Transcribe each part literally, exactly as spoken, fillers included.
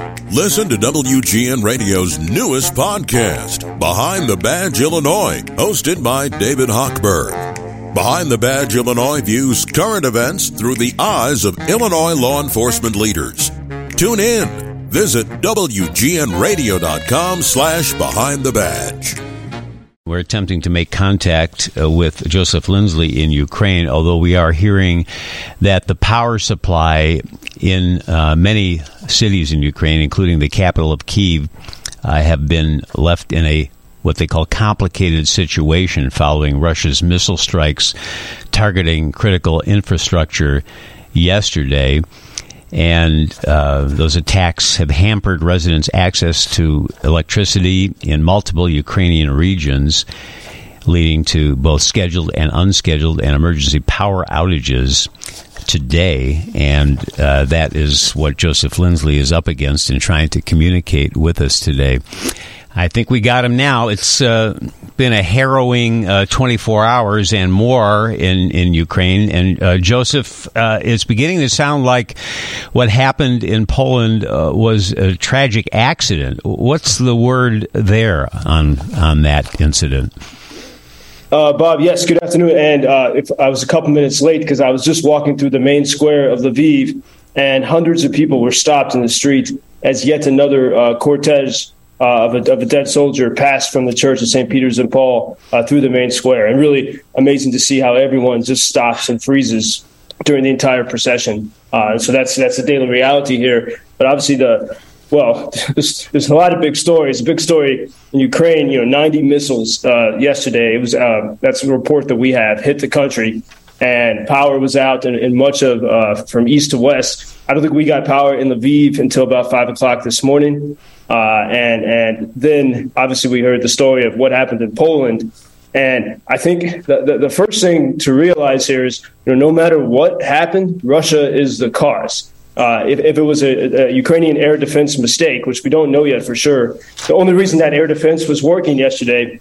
Listen to W G N Radio's newest podcast, Behind the Badge Illinois, hosted by David Hochberg. Behind the Badge Illinois views current events through the eyes of Illinois law enforcement leaders. Tune in. Visit W G N radio dot com slash behind the badge. We're attempting to make contact uh, with Joseph Lindsley in Ukraine, although we are hearing that the power supply in uh, many cities in Ukraine, including the capital of Kyiv, uh, have been left in a what they call complicated situation following Russia's missile strikes targeting critical infrastructure yesterday. And uh, those attacks have hampered residents' access to electricity in multiple Ukrainian regions, leading to both scheduled and unscheduled and emergency power outages today. And uh, that is what Joseph Lindsley is up against in trying to communicate with us today. I think we got him now. It's uh, been a harrowing uh, twenty-four hours and more in, in Ukraine. And uh, Joseph, uh, it's beginning to sound like what happened in Poland uh, was a tragic accident. What's the word there on on that incident? Uh, Bob, yes, good afternoon. And uh, if I was a couple minutes late because I was just walking through the main square of Lviv, and hundreds of people were stopped in the street as yet another uh, cortege Uh, of, a, of a dead soldier passed from the church of Saint Peter's and Paul uh, through the main square. And really amazing to see how everyone just stops and freezes during the entire procession. Uh, so that's that's the daily reality here. But obviously, the well, there's, there's a lot of big stories. A big story in Ukraine, you know, ninety missiles uh, yesterday. It was uh, that's a report that we have hit the country, and power was out in, in much of uh, from east to west. I don't think we got power in Lviv until about five o'clock this morning. Uh, and and then obviously we heard the story of what happened in Poland. And I think the, the, the first thing to realize here is, you know, no matter what happened, Russia is the cause. Uh, if, if it was a, a Ukrainian air defense mistake, which we don't know yet for sure, the only reason that air defense was working yesterday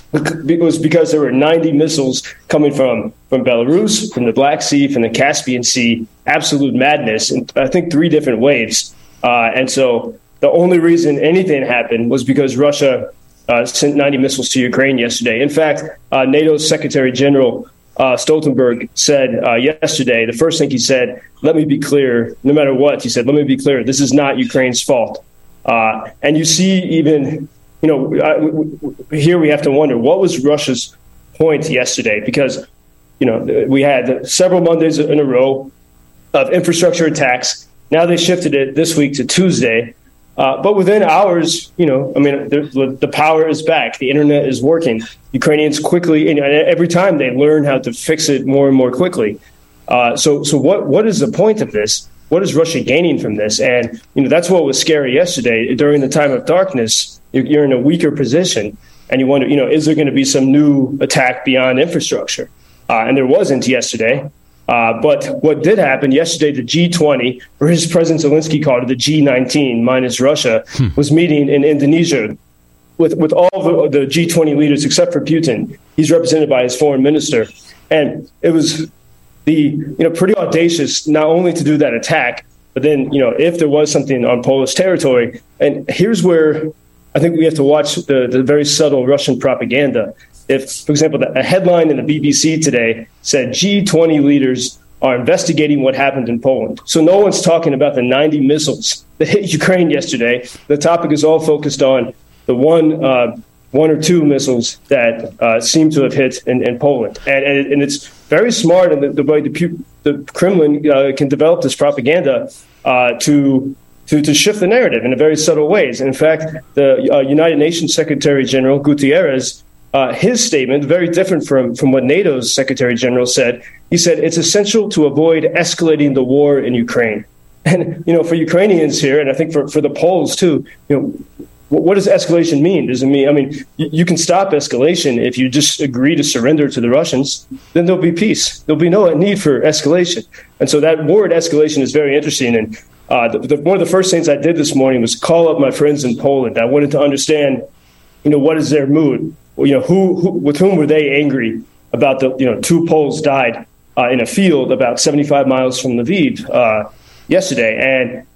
was because there were ninety missiles coming from, from Belarus, from the Black Sea, from the Caspian Sea. Absolute madness. And I think three different waves. Uh, and so the only reason anything happened was because Russia uh, sent ninety missiles to Ukraine yesterday. In fact, uh, NATO's Secretary General uh, Stoltenberg said uh, yesterday, the first thing he said, let me be clear, no matter what, he said, let me be clear, this is not Ukraine's fault. Uh, and you see even, you know, uh, w- w- here we have to wonder, what was Russia's point yesterday? Because, you know, we had several Mondays in a row of infrastructure attacks. Now they shifted it this week to Tuesday. Uh, but within hours, you know, I mean, the, the power is back. The internet is working. Ukrainians quickly, and every time they learn how to fix it more and more quickly. Uh, so, so what what is the point of this? What is Russia gaining from this? And you know, that's what was scary yesterday. During the time of darkness, you're, you're in a weaker position, and you wonder, you know, is there going to be some new attack beyond infrastructure? Uh, and there wasn't yesterday. Uh, but what did happen yesterday, the G twenty, or his President Zelensky called it the G nineteen minus Russia, hmm. was meeting in Indonesia with, with all the, the G twenty leaders except for Putin. He's represented by his foreign minister. And it was the, you know, pretty audacious not only to do that attack, but then, you know, if there was something on Polish territory. And here's where I think we have to watch the, the very subtle Russian propaganda. If, for example, a headline in the B B C today said G twenty leaders are investigating what happened in Poland. So no one's talking about the ninety missiles that hit Ukraine yesterday. The topic is all focused on the one uh, one or two missiles that uh, seem to have hit in, in Poland. And, and, and it's very smart in the, the way the, the Kremlin uh, can develop this propaganda uh, to To, to shift the narrative in a very subtle ways. And in fact, the uh, United Nations Secretary General Guterres, uh, his statement, very different from, from what NATO's Secretary General said. He said it's essential to avoid escalating the war in Ukraine. And, you know, for Ukrainians here, and I think for, for the Poles too, you know, what does escalation mean? Does it mean, I mean, you, you can stop escalation if you just agree to surrender to the Russians, then there'll be peace. There'll be no need for escalation. And so that word escalation is very interesting. And uh, the, the, one of the first things I did this morning was call up my friends in Poland. I wanted to understand, you know, what is their mood? Well, you know, who, who with whom were they angry about the, you know, two Poles died uh, in a field about seventy-five miles from Lviv uh, yesterday. And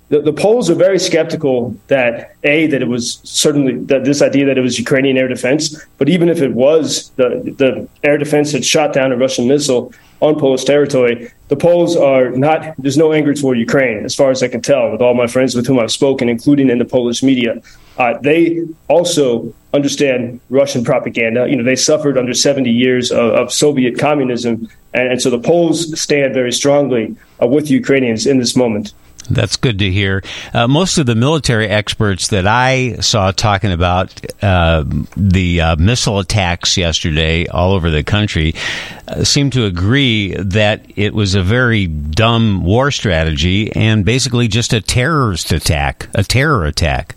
the, the Poles are very skeptical that, A, that it was certainly that this idea that it was Ukrainian air defense, but even if it was, the, the air defense had shot down a Russian missile on Polish territory, the Poles are not, there's no anger toward Ukraine, as far as I can tell, with all my friends with whom I've spoken, including in the Polish media. Uh, they also understand Russian propaganda. You know, they suffered under seventy years of, of Soviet communism, and, and so the Poles stand very strongly uh, with Ukrainians in this moment. That's good to hear. Uh, most of the military experts that I saw talking about uh, the uh, missile attacks yesterday all over the country uh, seem to agree that it was a very dumb war strategy and basically just a terrorist attack, a terror attack.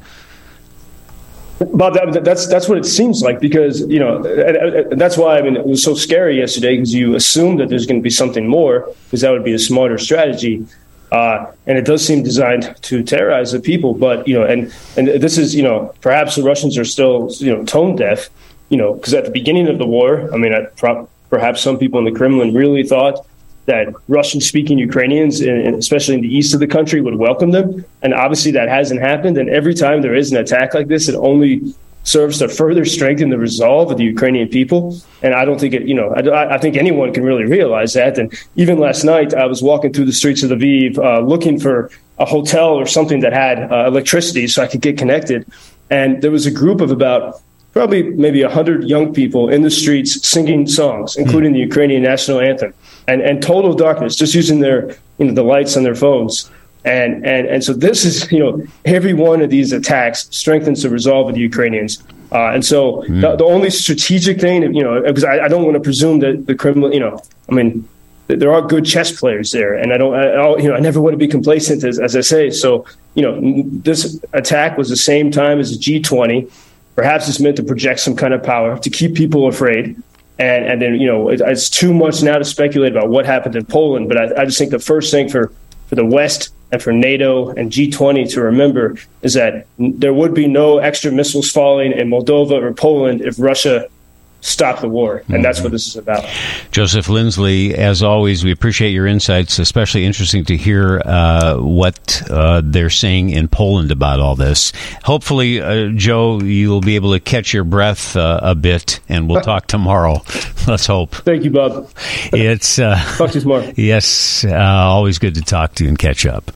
Bob, that, that's that's what it seems like, because, you know, and, and that's why, I mean, it was so scary yesterday, because you assume that there's going to be something more, because that would be a smarter strategy. Uh, and it does seem designed to terrorize the people. But, you know, and, and this is, you know, perhaps the Russians are still, you know, tone deaf, you know, because at the beginning of the war, I mean, I, perhaps some people in the Kremlin really thought that Russian-speaking Ukrainians, in, especially in the east of the country, would welcome them. And obviously that hasn't happened. And every time there is an attack like this, it only serves to further strengthen the resolve of the Ukrainian people. And I don't think it, you know, I, I think anyone can really realize that. And even last night, I was walking through the streets of Lviv, uh, looking for a hotel or something that had uh, electricity so I could get connected. And there was a group of about probably maybe one hundred young people in the streets singing songs, including the Ukrainian national anthem, and, and total darkness, just using their, you know, the lights on their phones. And, and and so this is, you know, every one of these attacks strengthens the resolve of the Ukrainians. Uh, and so mm. the, the only strategic thing, you know, because I, I don't want to presume that the Kremlin, you know, I mean, there are good chess players there. And I don't, I, you know, I never want to be complacent, as, as I say. So, you know, this attack was the same time as the G twenty. Perhaps it's meant to project some kind of power, to keep people afraid. And, and then, you know, it, it's too much now to speculate about what happened in Poland. But I, I just think the first thing for, for the West and for NATO and G twenty to remember is that there would be no extra missiles falling in Moldova or Poland if Russia stopped the war. And mm-hmm. that's what this is about. Joseph Lindsley, as always, we appreciate your insights, especially interesting to hear uh, what uh, they're saying in Poland about all this. Hopefully, uh, Joe, you'll be able to catch your breath uh, a bit, and we'll talk tomorrow. Let's hope. Thank you, Bob. It's uh, Talk to you tomorrow. Yes, uh, always good to talk to you and catch up.